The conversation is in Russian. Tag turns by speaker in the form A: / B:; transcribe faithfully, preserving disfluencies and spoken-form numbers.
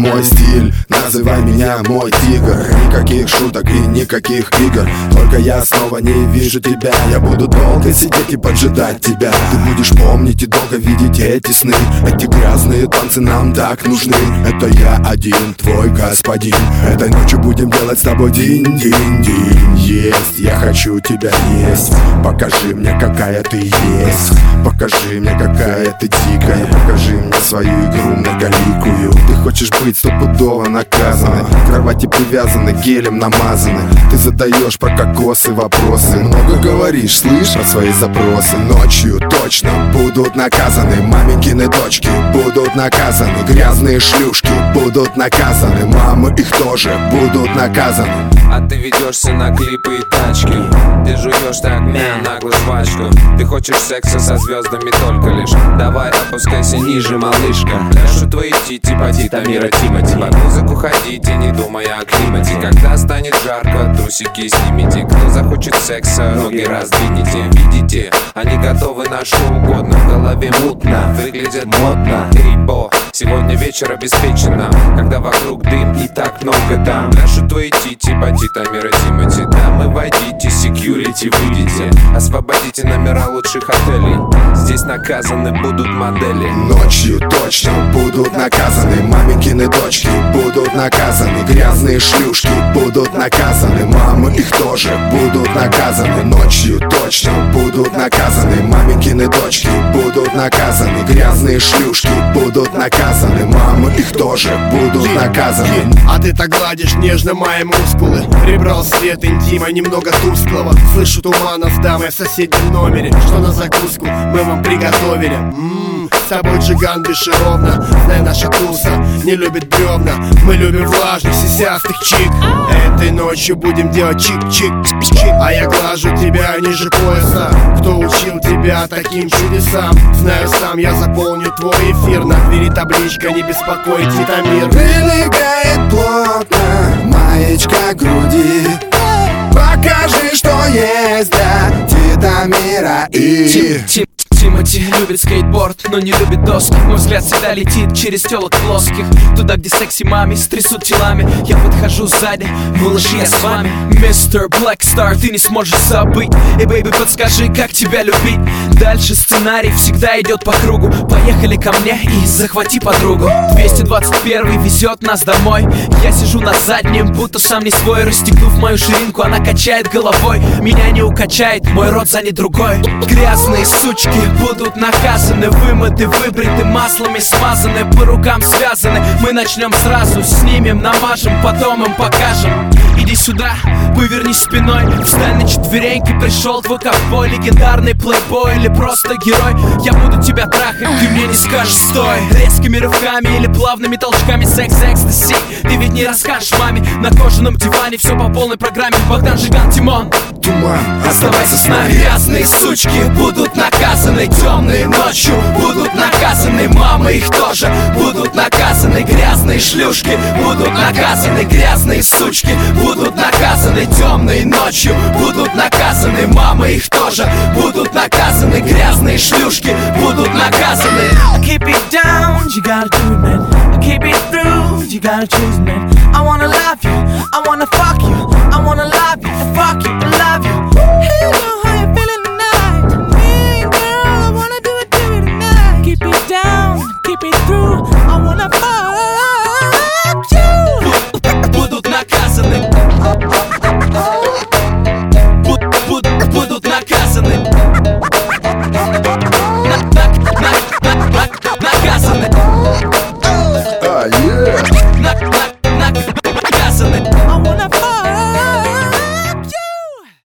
A: мой стиль, называй меня мой тигр. Никаких шуток и никаких игр, только я снова не вижу тебя. Я буду долго сидеть и поджидать тебя. Ты будешь помнить и долго видеть эти сны. Эти грязные танцы нам так нужны. Это я один, твой господин. Этой ночью будем делать с тобой динь-динь-динь. Есть, я хочу тебя есть. Покажи мне, какая ты есть. Покажи мне, какая ты дикая. Покажи мне свою игру многоликую. Ты хочешь быть стопудово наказанной, к кровати привязаны, гелем намазаны. Ты задаешь про кокосы вопросы, много говоришь, слышь, про свои запросы. Ночью точно будут наказаны маменькины дочки, будут наказаны грязные шлюшки, будут наказаны мамы, их тоже будут наказаны.
B: А ты ведешься на клипы и тачки, ты жуешь так мя, нагло жвачку. Ты хочешь секса со звездами только лишь. Давай опускайся ниже, малышка. Ляжу твои тити, поди, Тамира, Тимати. Под музыку ходите, не думая о климате. Когда станет жарко, трусики снимите. Кто захочет секса, ноги раздвинете. Видите, они готовы на что угодно. В голове мутно, выглядят модно. Рибо, сегодня вечер обеспечено, когда вокруг дым и так много дам. Ляжу твои тити, поди, Тамира, Тимати. Дамы, войдите, секьюрити, выйдите. Освободите номера лучших отелей. Здесь наказаны будут модели.
A: Ночью точно будут наказаны маменькины дочки, будут наказаны грязные шлюшки, будут наказаны мамы, их тоже будут наказаны. Ночью точно будут наказаны маменькины дочки, будут наказаны грязные шлюшки, будут наказаны мамы, их тоже будут наказаны.
C: А ты так гладишь нежно мои мускулы. Прибрал свет интима немного тусклого. Слышу тумана с дамой в соседнем номере. Что на закуску мы вам приготовили. Ммм, с тобой джиган бесшеровно. Знай, наша туса не любит бревна. Мы любим влажных, сисястых чик. Этой ночью будем делать чик-чик-чик. А я глажу тебя ниже пояса. Кто учил тебя таким чудесам? Знаю сам, я заполню твой эфир. На двери табличка «Не беспокойте, Тамир».
A: Прилегает плотно маечка к груди. Покажи, что есть для Титамира и
D: Тим, Тим, Тимати любит скейтборд, но не любит доски. Мой взгляд всегда летит через телок плоских, туда, где секси мами стрясут телами. Я подхожу сзади, малыш, я с вами. Мистер Black Star, ты не сможешь забыть. Эй, бэйби, подскажи, как тебя любить. Дальше сценарий всегда идет по кругу. Поехали ко мне и захвати подругу. двести двадцать первый везет нас домой. Я сижу на заднем, будто сам не свой. Расстегнув мою ширинку, она качает головой. Меня не укачает, мой рот занят другой. Грязные сучки будут наказаны, вымыты, выбриты, маслами смазаны, по рукам связаны. Мы начнем сразу, снимем, намажем, потом им покажем. Иди сюда, повернись спиной, встань на четвереньки. Пришел твой ковбой, легендарный плейбой или просто герой. Я буду тебя трахать, ты мне не скажешь стой. Резкими рывками или плавными толчками, секс, экстаси. Ты ведь не расскажешь маме на кожаном диване. Все по полной программе, Богдан, Жиган, Тимон.
A: Туман,
D: оставайся с нами. Грязные сучки будут наказаны, темные ночью будут наказаны, мамы их тоже будут наказаны. Грязные шлюшки будут наказаны, грязные сучки будут наказаны, темные ночью будут наказаны, мамы их тоже будут наказаны. Грязные шлюшки будут наказаны. I keep it down, you gotta do it, man. I keep it through, you gotta choose, man.